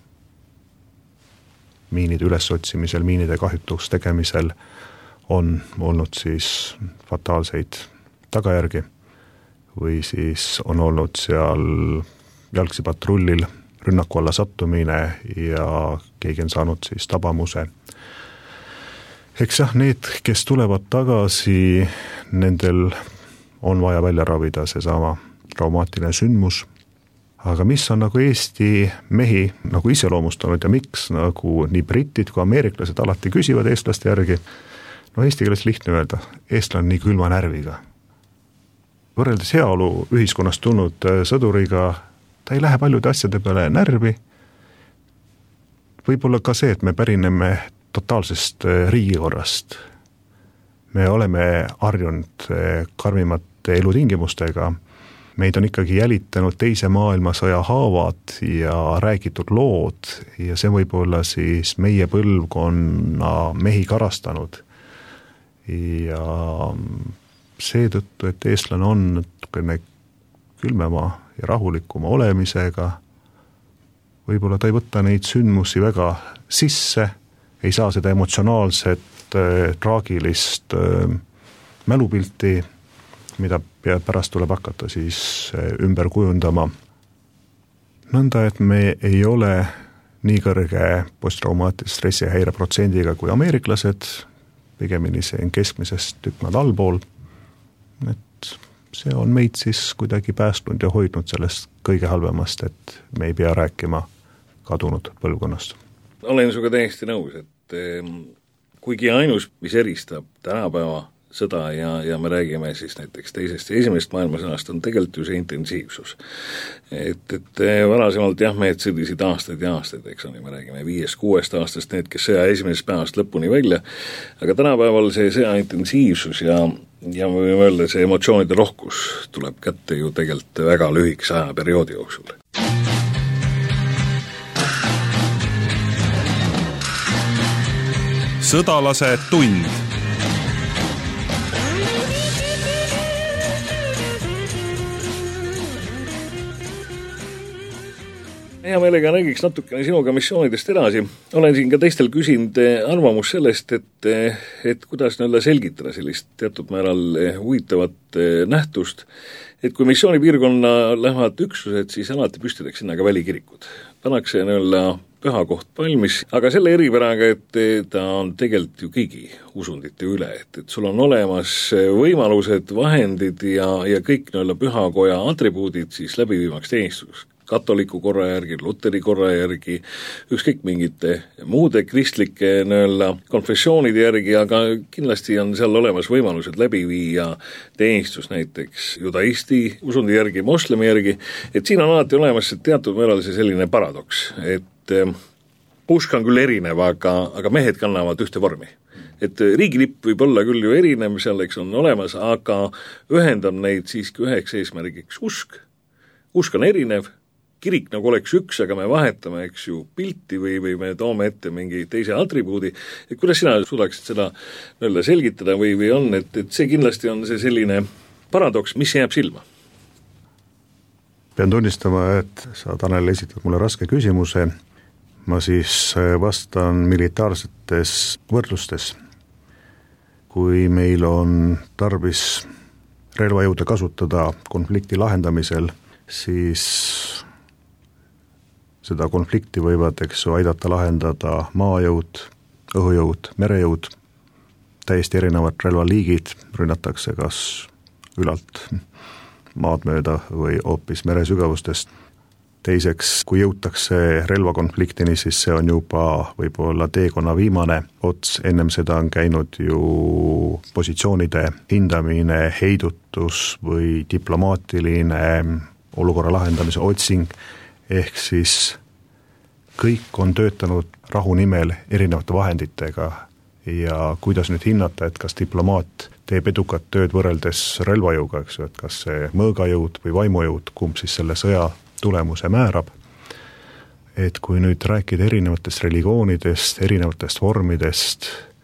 miinide ülesotsimisel, miinide kahjutuks tegemisel on olnud siis fataalseid tagajärgi või siis on olnud seal jalgsi patrullil rünnaku alla sattumine ja keegi on saanud siis tabamuse. Eks jah, need, kes tulevad tagasi, nendel on vaja välja ravida seesama traumaatiline sündmus, aga mis on nagu Eesti mehi nagu iseloomustanud ja miks nagu nii britid kui ameeriklased alati küsivad eestlaste järgi, no eesti keeles lihtne öelda, eestlane on nii külma närviga. Võrreldes heaolu ühiskonnast tulnud sõduriga, ta ei lähe paljude asjade peale närvi. Võib-olla ka see, et me pärineme totaalsest riigikorrast. Me oleme harjunud karmimate elutingimustega. Meid on ikkagi jälitanud teise maailmasõja haavad ja räägitud lood ja see võib olla siis meie põlvkonna mehi karastanud. Ja seetõttu, et eestlane on natukene külmema ja rahulikuma olemisega, võib-olla ta ei võta neid sündmusi väga sisse, ei saa seda emotsionaalset, äh, traagilist äh, mälupilti, mida pärast tuleb hakata siis äh, ümber kujundama. Nõnda, et me ei ole nii kõrge posttraumaatilise stressihäire protsendiga kui ameeriklased, pigemini see on keskmisest tükk nad allpool, et see on meid siis kuidagi päästnud ja hoidnud sellest kõige halvemast, et me ei pea rääkima kadunud põlvkonnast. Olen suga täiesti nõus, et kuigi ainus, mis eristab tänapäeva sõda ja, ja me räägime siis näiteks teisest ja esimesest maailmasõnast, on tegelikult ju see intensiivsus. Et, et varasemalt jah, mehed sõdisid aastaid ja aastaid, eks on, me räägime viiest, kuuest aastast, need, kes sõja esimesest päevast lõpuni välja, aga tänapäeval see sõja intensiivsus ja ja me võime öelda, see emotsioonide rohkus tuleb kätte ju tegelikult väga lühikese ajaperioodi jooksul. Sõdalase tund. Hea meelega räägiks natukene sinuga missioonidest edasi. Olen siin ka teistel küsinud arvamus sellest, et, et kuidas nõnda selgitada sellist teatud määral huvitavat nähtust, et kui missioonipiirkonna lähevad üksused, siis alati püstideks sinna ka välikirikud. Pannakse nõnda püha koht valmis, aga selle eripäraga, et ta on tegelikult ju kõigi usundite üle, et, et sul on olemas võimalused, vahendid ja, ja kõik nõnda pühakoja atribuudid siis läbi viimaks teenistuseks. Katoliku korra järgi, Luteri korra järgi, ükskõik mingite muude kristlike nõella konfessioonide järgi, aga kindlasti on seal olemas võimalused läbi viia teenistus näiteks judaisti usundi järgi, moslemi järgi, et siin on alati olemas teatud määral see selline paradoks, et usk on küll erinev, aga, aga mehed kannavad ühte vormi. Et riigilipp võib olla küll ju erinev, selleks on olemas, aga ühendab neid siiski üheks eesmärgiks usk. Usk on erinev, kirik nagu oleks üks, aga me vahetame, eks ju, pilti või, või me toome ette mingi teise atribuudi. Et kuidas sina suudaksid seda nõnda selgitada või, või on, et, et see kindlasti on see selline paradoks, mis jääb silma? Pean tunnistama, et sa, Tanel, esitad mulle raske küsimuse. Ma siis vastan militaarsetes võrdlustes. Kui meil on tarvis relvajõude kasutada konflikti lahendamisel, siis seda konflikti võivad, eks ju, aidata lahendada maajõud, õhujõud, merejõud, täiesti erinevad relvaliigid, rünnatakse kas ülalt maad mööda või hoopis meresügavustest. Teiseks, kui jõutakse relvakonfliktini, siis see on juba võib-olla teekonna viimane ots, ennem seda on käinud ju positsioonide hindamine, heidutus või diplomaatiline olukorra lahendamise otsing, ehk siis kõik on töötanud rahu nimel erinevate vahenditega ja kuidas nüüd hinnata, et kas diplomaat teeb edukat tööd võrreldes relvajõuga, eks ju, et kas see mõõgajõud või vaimujõud, kumb siis selle sõja tulemuse määrab. Et kui nüüd rääkida erinevatest religioonidest, erinevatest vormidest,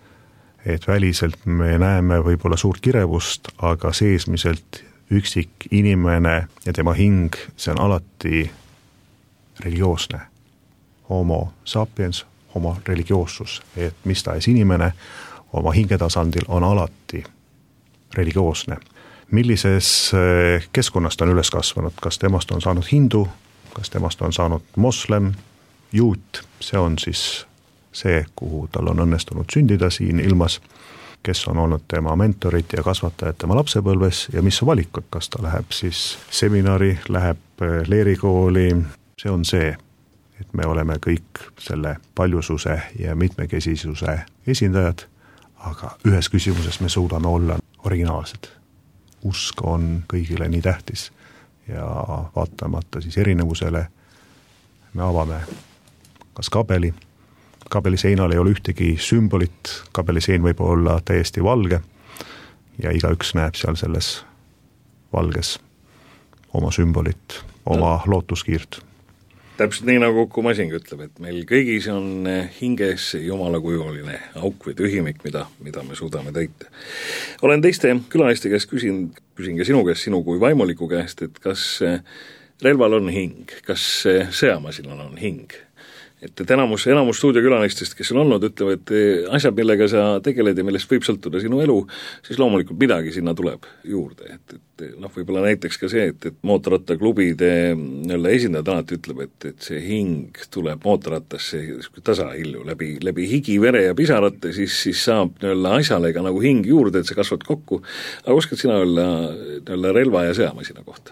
et väliselt me näeme võib-olla suurt kirevust, aga seesmiselt üksik inimene ja tema hing, see on alati religioosne. Homo sapiens, homo religioossus, et mis tahes inimene oma hingetasandil on alati religioosne. Millises keskkonnast on üles kasvanud, kas temast on saanud hindu, kas temast on saanud moslem, juut, see on siis see, kuhu tal on õnnestunud sündida siin ilmas, kes on olnud tema mentorid ja kasvatajad tema lapsepõlves ja mis on valikud, kas ta läheb siis seminari, läheb leerikooli, see on see, et me oleme kõik selle paljususe ja mitmekesisuse esindajad, aga ühes küsimuses me suudame olla originaalsed. Usk on kõigile nii tähtis ja vaatamata siis erinevusele me avame kas kabeli, kabeli seinal ei ole ühtegi sümbolit, kabeli sein võib olla täiesti valge ja igaüks näeb seal selles valges oma sümbolit, oma no. lootuskiirt. Täpselt nii nagu Uku Masing ütleb, et meil kõigis on hinges jumala kujuline auk või tühimik, mida, mida me suudame täita. Olen teiste külaliste käest küsin, küsin ka sinu käest, sinu kui vaimuliku käest, et kas relval on hing, kas sõjamasinal on hing? Et enamus, enamus stuudiokülalistest, kes on olnud, ütlevad, et asjad, millega sa tegeled ja millest võib sõltuda sinu elu, siis loomulikult midagi sinna tuleb juurde. Et, et noh, võib-olla näiteks ka see, et, et mootorrattaklubide esindajad alati ütleb, et, et see hing tuleb mootorrattasse tasahillu läbi, läbi higi, vere ja pisarate, siis, siis saab asjale ka nagu hing juurde, et see kasvad kokku. Aga oskad sina olla relva ja sõjamasina kohta?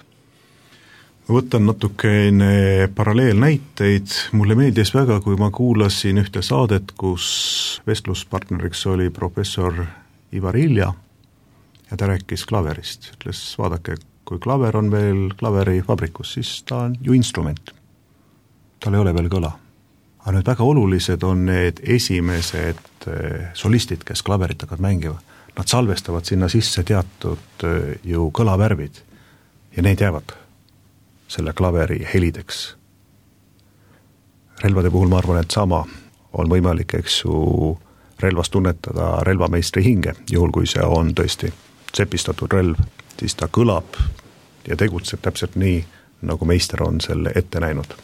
Võtan natukene paralleelnäiteid. Mulle meeldis väga, kui ma kuulasin ühte saadet, kus vestluspartneriks oli professor Ivar Ilja ja ta rääkis klaverist. Ütles, vaadake, kui klaver on veel klaveri vabrikus, siis ta on ju instrument. Tal ei ole veel kõla. Aga nüüd väga olulised on need esimesed solistid, kes klaverit hakkavad mängiva. Nad salvestavad sinna sisse teatud ju kõlavärvid ja need jäävad selle klaveri helideks. Relvade puhul ma arvan, et sama on võimalik, eks ju, relvast tunnetada relvameistri hinge, juhul kui see on tõesti tsepistatud relv, siis ta kõlab ja tegutseb täpselt nii, nagu meister on selle ette näinud.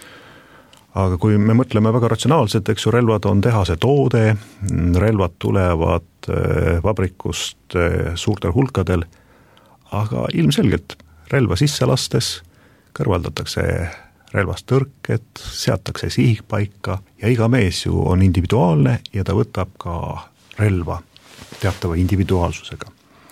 Aga kui me mõtleme väga ratsionaalselt, eks ju, relvad on tehase toode, relvad tulevad vabrikust suurtel hulkadel, aga ilmselgelt relva sisse lastes kõrvaldatakse relvast tõrked, seatakse sihikpaika ja iga mees ju on individuaalne ja ta võtab ka relva teatava individuaalsusega.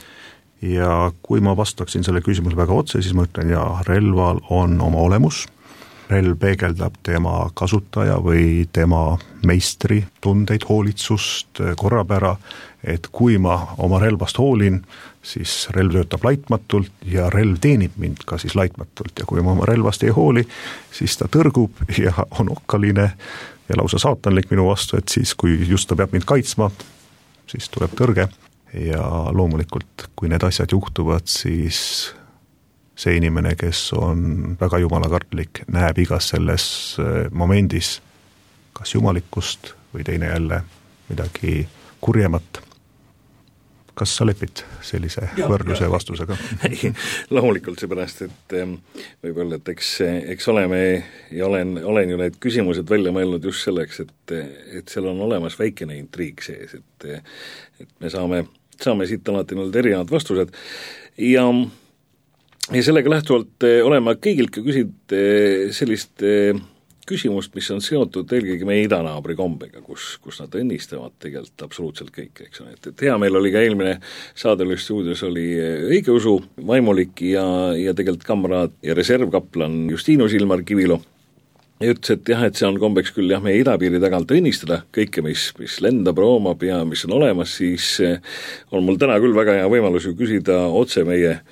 Ja kui ma vastaksin selle küsimuse väga otse, siis ma ütlen, ja relval on oma olemus, relv peegeldab tema kasutaja või tema meistri tundeid, hoolitsust, korrapära, et kui ma oma relvast hoolin, siis relv töötab laitmatult ja relv teenib mind ka siis laitmatult ja kui ma oma relvast ei hooli, siis ta tõrgub ja on okkaline ja lausa saatanlik minu vastu, et siis kui just ta peab mind kaitsma, siis tuleb tõrge ja loomulikult kui need asjad juhtuvad, siis see inimene, kes on väga jumalakartlik, näeb igas selles momendis kas jumalikkust või teine jälle midagi kurjemat. Kas sa lepid sellise ja, võrdluse ja vastusega? Ei, loomulikult seepärast, et võib-olla, et eks, eks oleme ja olen, olen ju need küsimused välja mõelnud just selleks, et, et seal on olemas väikene intriig sees, et, et me saame, saame siit alati need erinevad vastused ja, ja sellega lähtuvalt olema kõigilt ka küsinud sellist küsimust, mis on seotud eelkõige meie idanaabri kombega, kus, kus nad õnnistavad tegelikult absoluutselt kõik, eks on. Et, et hea meil oli ka eelmine saadel stuudios oli õigeusu vaimulik ja, ja tegelikult kamraad ja reservkaplan Justinus Ilmar Kivilo ja ütles, et jah, et see on kombeks küll jah, meie idapiiri tagant õnnistada kõike, mis, mis lendab, roomab ja mis on olemas, siis on mul täna küll väga hea võimalus ju küsida otse meie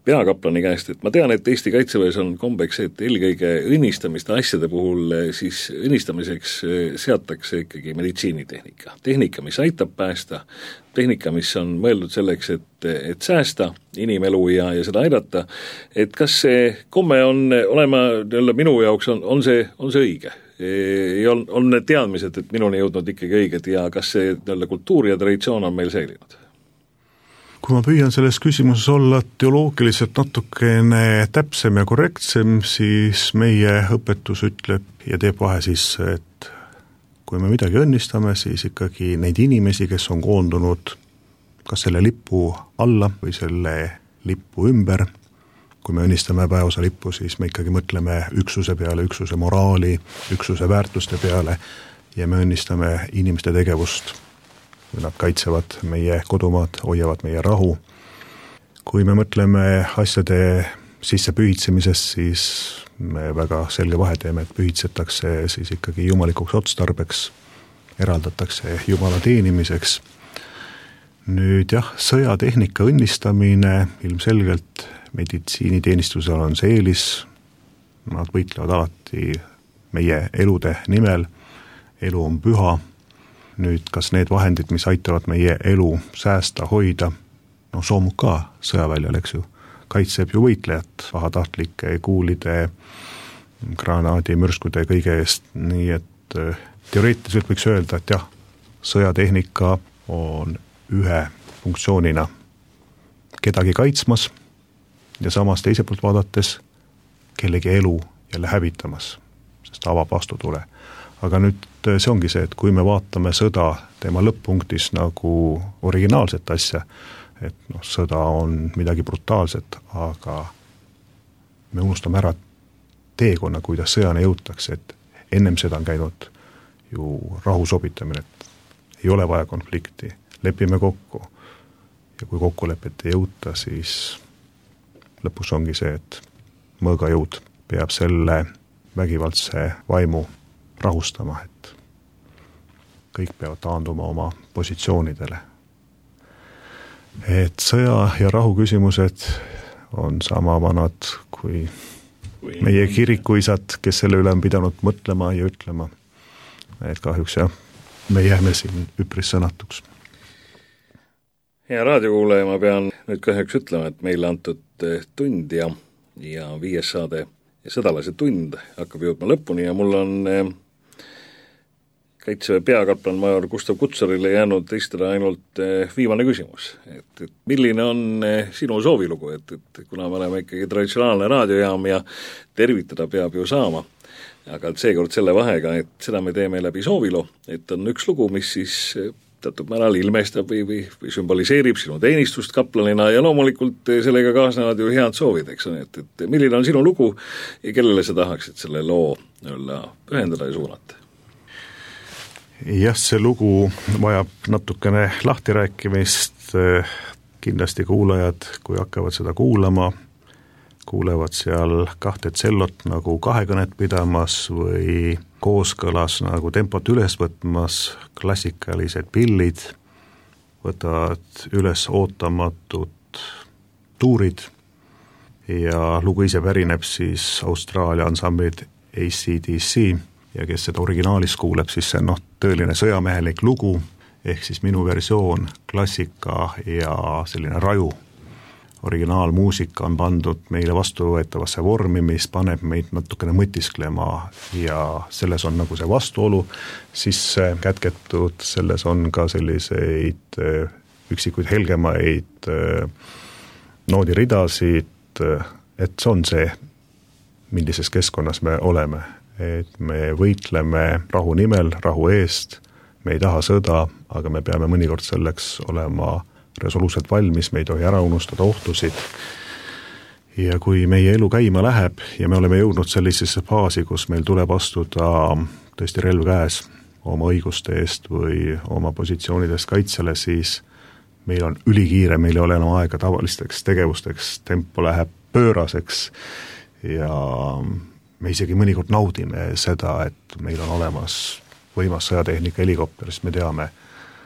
peakaplani käest, et ma tean, et Eesti Kaitseväes on kombeks, et eelkõige õnnistamiste asjade puhul siis õnnistamiseks seatakse ikkagi meditsiinitehnika. Tehnika, mis aitab päästa, tehnika, mis on mõeldud selleks, et, et säästa inimelu ja, ja seda aidata, et kas see komme on olema, minu jaoks on, on, see, on see õige? On, on need teadmised, et minuni jõudnud ikkagi õiged ja kas see kultuur ja traditsioon on meil säilinud? Kui ma püüan selles küsimuses olla teoloogiliselt natukene täpsem ja korrektsem, siis meie õpetus ütleb ja teeb vahe sisse, et kui me midagi õnnistame, siis ikkagi neid inimesi, kes on koondunud kas selle lipu alla või selle lipu ümber, kui me õnnistame päeosa lippu, siis me ikkagi mõtleme üksuse peale, üksuse moraali, üksuse väärtuste peale ja me õnnistame inimeste tegevust. Nad kaitsevad meie kodumaad, hoiavad meie rahu. Kui me mõtleme asjade sisse pühitsemisest, siis me väga selge vahe teeme, et pühitsetakse siis ikkagi jumalikuks otstarbeks, eraldatakse jumala teenimiseks. Nüüd jah, sõjatehnika õnnistamine ilmselgelt meditsiiniteenistusel on see eelis, nad võitlevad alati meie elude nimel, elu on püha, nüüd kas need vahendid, mis aitavad meie elu säästa, hoida, no soomub ka sõjaväljal, eks ju, kaitseb ju võitlejat pahatahtlike kuulide, granaadi, mürskude kõige eest, nii et teoreetiliselt võiks öelda, et jah, sõjatehnika on ühe funktsioonina kedagi kaitsmas ja samas teise poolt vaadates kellegi elu jälle hävitamas, sest avab vastutule. Aga nüüd see ongi see, et kui me vaatame sõda tema lõpp-punktis nagu originaalset asja, et noh, sõda on midagi brutaalset, aga me unustame ära teekonna, kuidas sõjane jõutakse, et ennem seda on käinud ju rahu sobitamine, et ei ole vaja konflikti, lepime kokku ja kui kokkulepet ei jõuta, siis lõpus ongi see, et mõõgajõud peab selle vägivaldse vaimu rahustama, et kõik peavad taanduma oma positsioonidele. Et sõja ja rahu küsimused on sama vanad kui meie kirikuisad, kes selle üle on pidanud mõtlema ja ütlema. Et kahjuks jah, me jääme siin üpris sõnatuks. Hea raadiokuulaja, ma pean nüüd kahjuks ütlema, et meile antud tund ja, ja viies saade ja sõdalase tund hakkab jõudma lõpuni ja mul on Kaitseväe peakaplan major Gustav Kutsarile jäänud esitada ainult viimane küsimus. Et, et milline on sinu soovilugu, et, et kuna me oleme ikkagi traditsionaalne raadiojaam ja tervitada peab ju saama, aga seekord selle vahega, et seda me teeme läbi soovilo, et on üks lugu, mis siis teatud määral ilmestab või, või, või sümboliseerib sinu teenistust kaplanina ja loomulikult sellega kaasnevad ju head soovid, eks on, et, et milline on sinu lugu ja kellele sa tahaksid selle loo pühendada ja suunata? Jah, see lugu vajab natukene lahtirääkimist, kindlasti kuulajad, kui hakkavad seda kuulama, kuulevad seal kahte tsellot nagu kahekõnet pidamas või kooskõlas nagu tempot üles võtmas, klassikalised pillid, võtavad üles ootamatud tuurid ja lugu ise pärineb siis Austraalia ansamblit A C D C ja kes seda originaalis kuuleb, siis see on noh, tõeline sõjamehelik lugu, ehk siis minu versioon, klassika ja selline raju. Originaalmuusika on pandud meile vastuvõetavasse vormi, mis paneb meid natukene mõtisklema ja selles on nagu see vastuolu sisse kätketud, selles on ka selliseid üksikuid helgemaid noodiridasid, et see on see, millises keskkonnas me oleme, et me võitleme rahu nimel, rahu eest, me ei taha sõda, aga me peame mõnikord selleks olema resoluutselt valmis, me ei tohi ära unustada ohtusid. Ja kui meie elu käima läheb ja me oleme jõudnud sellisesse faasi, kus meil tuleb astuda tõesti relv käes oma õiguste eest või oma positsioonidest kaitsele, siis meil on ülikiire, meil ei ole enam aega tavalisteks tegevusteks, tempo läheb pööraseks ja me isegi mõnikord naudime seda, et meil on olemas võimas sõjatehnika helikopter, sest me teame,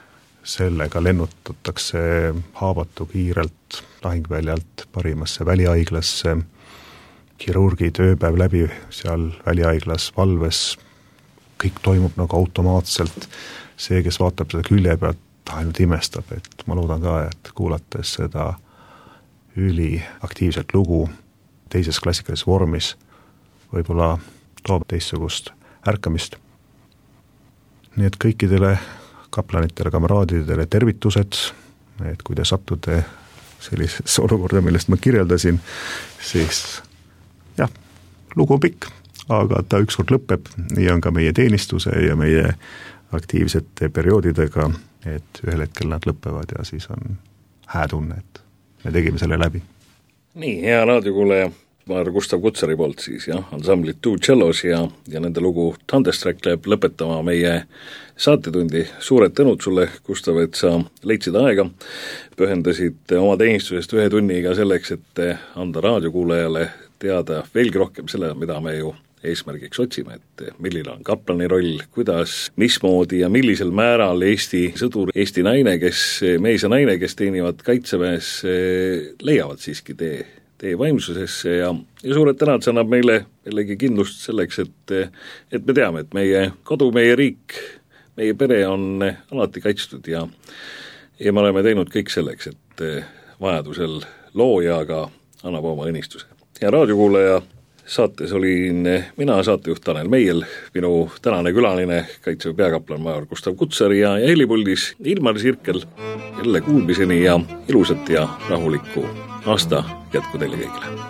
sellega lennutatakse haavatu kiirelt lahingväljalt parimasse välihaiglasse, kirurgid ööpäev läbi seal välihaiglas valves, kõik toimub nagu automaatselt, see, kes vaatab seda külje pealt, ainult imestab, et ma loodan ka, et kuulates seda üliaktiivset lugu teises klassikalises vormis, võib-olla toob teistsugust ärkamist. Nii et kõikidele kaplanitele, kameraadidele tervitused, et kui te satute sellises olukorda, millest ma kirjeldasin, siis jah, lugu on pikk, aga ta ükskord lõpeb, nii on ka meie teenistuse ja meie aktiivsete perioodidega, et ühel hetkel nad lõpevad ja siis on hää tunne, et me tegime selle läbi. Nii, hea raadiokuuleja, Paar Gustav Kutsari poolt siis, jah, ansamblit Two Cellos ja, ja nende lugu Thunderstruck läheb lõpetama meie saatetundi. Suured tänud sulle, Gustav, et sa leidsid aega, pühendasid oma teenistusest ühe tunniga selleks, et anda raadiokuulajale teada veelgi rohkem selle, mida me ju eesmärgiks otsime, et milline on kaplani roll, kuidas, mismoodi ja millisel määral Eesti sõdur, Eesti naine, kes, mees ja naine, kes teenivad kaitseväes, leiavad siiski tee tee vaimsusesse ja, ja suured tänad see annab meile jällegi kindlust selleks, et, et me teame, et meie kodu, meie riik, meie pere on alati kaitstud ja, ja me oleme teinud kõik selleks, et vajadusel loojaga annab oma õnnistuse. Ja raadiokuulaja, saates olin mina, saatejuht Tanel Meiel, minu tänane külaline, Kaitseväe peakaplan major Gustav Kutsar ja, ja helipuldis Ilmar Sirkel. Jälle kuulmiseni ja ilusat ja rahulikku aasta jätku teile kõigile.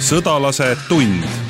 sõdalase tund